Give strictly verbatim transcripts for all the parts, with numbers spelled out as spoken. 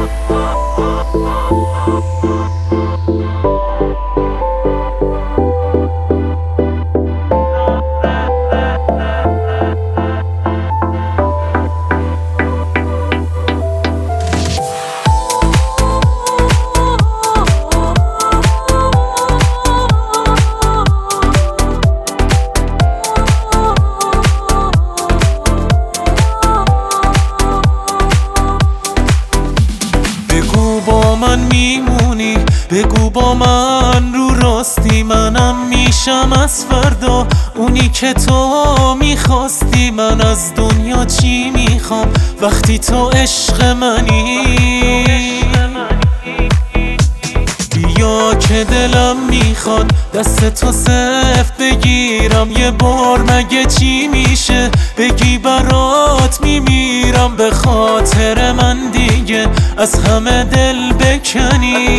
با من میمونی، بگو با من رو راستی، منم میشم از فردا اونی که تو میخواستی. من از دنیا چی میخوام وقتی تو عشق منی؟ بیا که دلم میخواد دست تو سفت بگیرم، یه بار مگه چی میشه بگی برات میمیرم. به خاطر من دیگه از همه دل بکنی،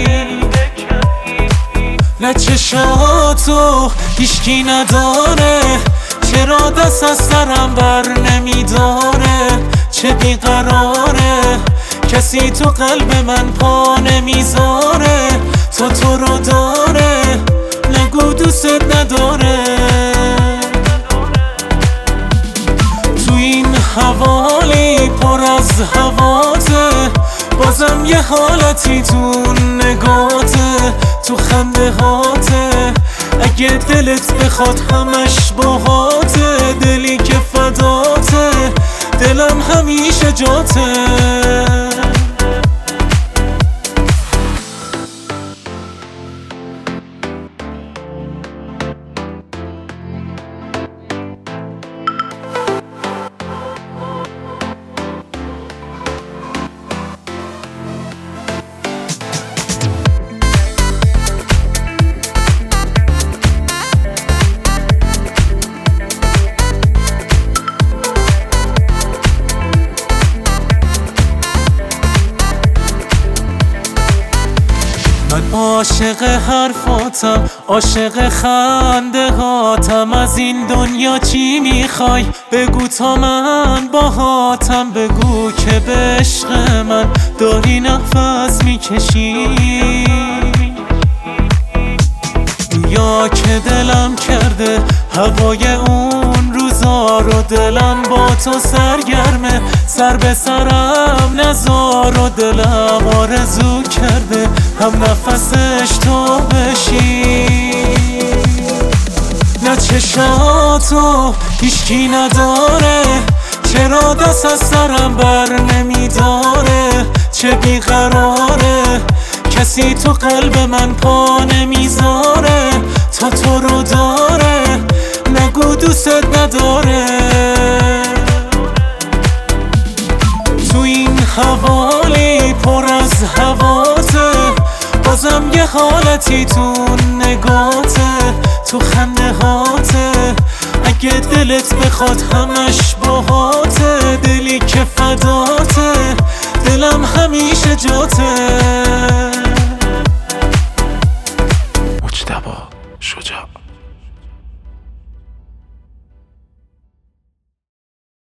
نه چشاتو هیچکی نداره، چرا دست از سرم بر نمیداره؟ چه بیقراره کسی تو قلب من پا نمیذاره؟ تو تو رو داره نگو دوست نداره. تو این حوالی پر از هواته، بازم یه حالتی تو نگاته، تو خنده هاته. اگه دلت بخواد همش باهاته، دلی که فداته دلم همیشه جاته. من عاشق حرفاتم، عاشق خنده هاتم. از این دنیا چی میخوای بگو تا من باهاتم؟ بگو که به عشق من داری نفس میکشی، یا که دلم کرده هوای اون روزا رو. دلم با تو سرگرمه، سر به سرم نذار و دلم آرزو کرده هم نفسش تو بشی. نه چشاتو هیچکی نداره، چرا دست از سرم بر نمیداره؟ چه بیقراره کسی تو قلب من پا نمیذاره؟ تا تو رو داره نگو دوست نداره. تو این حوالی پر از هواته، بازم یه حالتی تو نگاته، تو خنده هاته. اگه دلت بخواد همش باهاته، دلی که فداته دلم همیشه جاته. مجتبی شجاع.